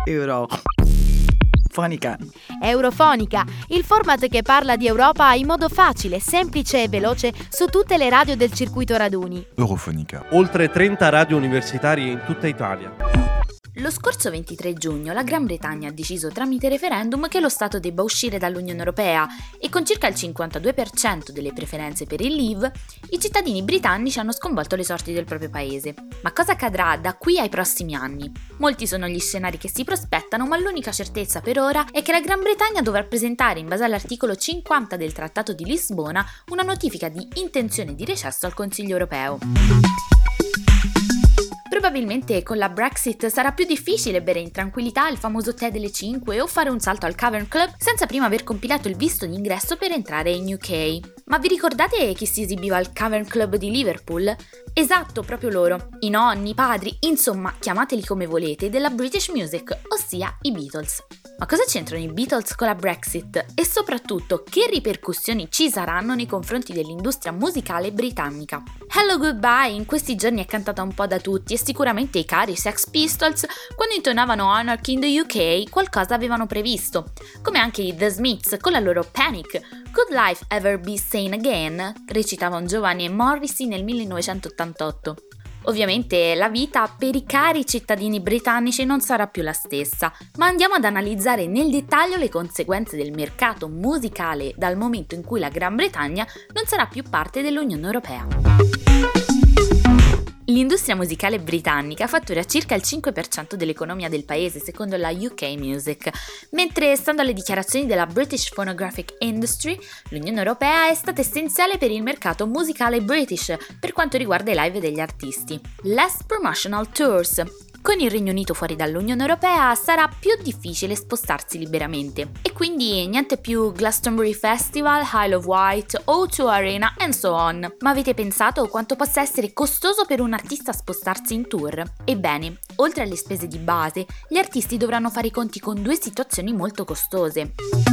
Eurofonica. Eurofonica, il format che parla di Europa in modo facile, semplice e veloce su tutte le radio del circuito raduni. Eurofonica. Oltre 30 radio universitarie in tutta Italia. Lo scorso 23 giugno la Gran Bretagna ha deciso tramite referendum che lo Stato debba uscire dall'Unione Europea e con circa il 52% delle preferenze per il Leave, i cittadini britannici hanno sconvolto le sorti del proprio paese. Ma cosa accadrà da qui ai prossimi anni? Molti sono gli scenari che si prospettano, ma l'unica certezza per ora è che la Gran Bretagna dovrà presentare, in base all'articolo 50 del Trattato di Lisbona, una notifica di intenzione di recesso al Consiglio Europeo. Probabilmente con la Brexit sarà più difficile bere in tranquillità il famoso tè delle 5 o fare un salto al Cavern Club senza prima aver compilato il visto d'ingresso per entrare in UK. Ma vi ricordate chi si esibiva al Cavern Club di Liverpool? Esatto, proprio loro. I nonni, i padri, insomma, chiamateli come volete, della British Music, ossia i Beatles. Ma cosa c'entrano i Beatles con la Brexit? E soprattutto, che ripercussioni ci saranno nei confronti dell'industria musicale britannica? Hello Goodbye in questi giorni è cantata un po' da tutti e sicuramente i cari Sex Pistols, quando intonavano Anarchy in the UK, qualcosa avevano previsto. Come anche i The Smiths con la loro Panic. Could Life Ever Be Sane Again? Recitavano Giovanni e Morrissey nel 1988. Ovviamente la vita per i cari cittadini britannici non sarà più la stessa, ma andiamo ad analizzare nel dettaglio le conseguenze del mercato musicale dal momento in cui la Gran Bretagna non sarà più parte dell'Unione Europea. L'industria musicale britannica fattura circa il 5% dell'economia del paese secondo la UK Music, mentre stando alle dichiarazioni della British Phonographic Industry, l'Unione Europea è stata essenziale per il mercato musicale british per quanto riguarda i live degli artisti. Less promotional tours. Con il Regno Unito fuori dall'Unione Europea sarà più difficile spostarsi liberamente e quindi niente più Glastonbury Festival, Isle of Wight, O2 Arena and so on. Ma avete pensato quanto possa essere costoso per un artista spostarsi in tour? Ebbene, oltre alle spese di base, gli artisti dovranno fare i conti con due situazioni molto costose.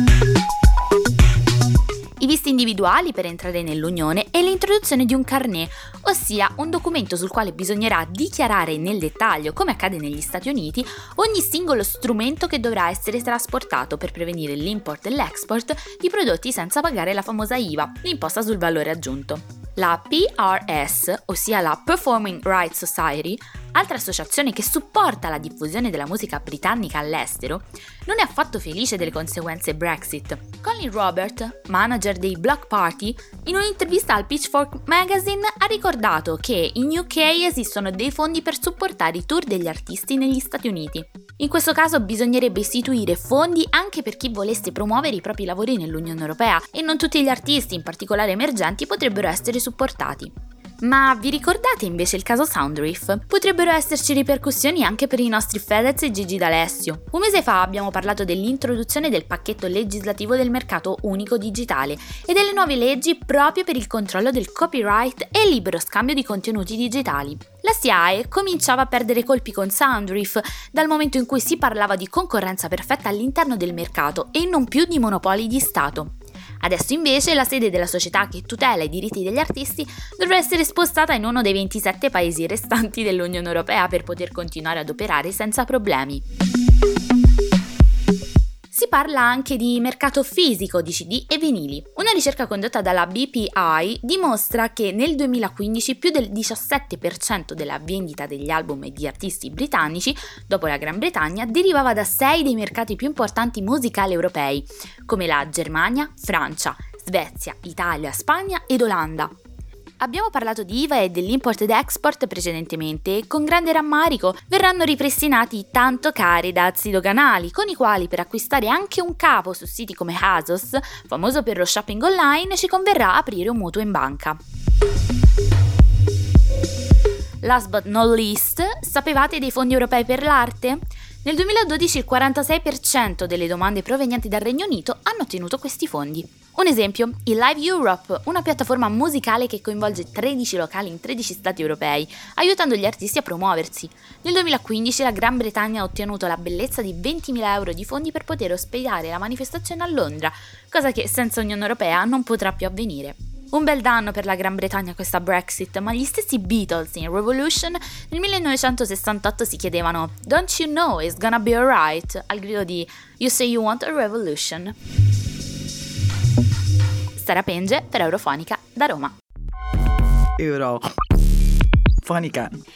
I visti individuali per entrare nell'Unione e l'introduzione di un carnet, ossia un documento sul quale bisognerà dichiarare nel dettaglio, come accade negli Stati Uniti, ogni singolo strumento che dovrà essere trasportato per prevenire l'import e l'export di prodotti senza pagare la famosa IVA, l'imposta sul valore aggiunto. La PRS, ossia la Performing Rights Society, altra associazione che supporta la diffusione della musica britannica all'estero, non è affatto felice delle conseguenze Brexit. Colin Robert, manager dei Bloc Party, in un'intervista al Pitchfork Magazine ha ricordato che in UK esistono dei fondi per supportare i tour degli artisti negli Stati Uniti. In questo caso bisognerebbe istituire fondi anche per chi volesse promuovere i propri lavori nell'Unione Europea e non tutti gli artisti, in particolare emergenti, potrebbero essere supportati. Ma vi ricordate invece il caso Soundreef? Potrebbero esserci ripercussioni anche per i nostri Fedez e Gigi D'Alessio. Un mese fa abbiamo parlato dell'introduzione del pacchetto legislativo del mercato unico digitale e delle nuove leggi proprio per il controllo del copyright e il libero scambio di contenuti digitali. La SIAE cominciava a perdere colpi con Soundreef dal momento in cui si parlava di concorrenza perfetta all'interno del mercato e non più di monopoli di Stato. Adesso invece la sede della società che tutela i diritti degli artisti dovrà essere spostata in uno dei 27 paesi restanti dell'Unione Europea per poter continuare ad operare senza problemi. Si parla anche di mercato fisico di CD e vinili. Una ricerca condotta dalla BPI dimostra che nel 2015 più del 17% della vendita degli album e di artisti britannici, dopo la Gran Bretagna, derivava da 6 dei mercati più importanti musicali europei, come la Germania, Francia, Svezia, Italia, Spagna ed Olanda. Abbiamo parlato di IVA e dell'import ed export precedentemente e con grande rammarico verranno ripristinati i tanto cari dazi doganali, con i quali per acquistare anche un capo su siti come ASOS, famoso per lo shopping online, ci converrà aprire un mutuo in banca. Last but not least, sapevate dei fondi europei per l'arte? Nel 2012 il 46% delle domande provenienti dal Regno Unito hanno ottenuto questi fondi. Un esempio, il Live Europe, una piattaforma musicale che coinvolge 13 locali in 13 stati europei, aiutando gli artisti a promuoversi. Nel 2015 la Gran Bretagna ha ottenuto la bellezza di 20.000 euro di fondi per poter ospitare la manifestazione a Londra, cosa che senza Unione Europea non potrà più avvenire. Un bel danno per la Gran Bretagna questa Brexit, ma gli stessi Beatles in Revolution nel 1968 si chiedevano "Don't you know it's gonna be alright?" al grido di "You say you want a revolution". Sara Penge per Eurofonica da Roma. Eurofonica.